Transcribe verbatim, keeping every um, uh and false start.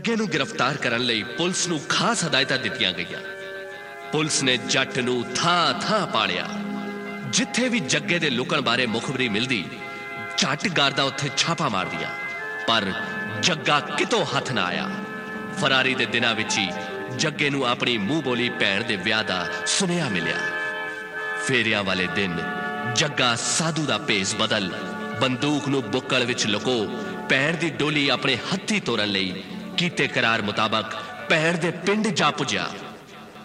जग्गे नूं गिरफ्तार करन लई पुलिस नूं खास हदायतां दित्तियां गईयां। पुलिस ने जट नूं थां थां पालिया। जिथे भी जग्गे दे लुकण बारे मुखबरी मिलदी झट गार्दा उत्थे छापा मार दिया, पर जग्गा कितों हथ ना आया। फरारी दे दिनां विच ही जग्गे नूं अपनी मूंह बोली भैण दे विआह दा सुनेहा मिलिया। फेरियां वाले दिन जग्गा साधु दा भेस बदल बंदूक नूं बुक्कल विच लुको भैण दी डोली अपने हत्थी तोरन लई कीते करार मुताबक भैण दे पिंड जा पुज्या।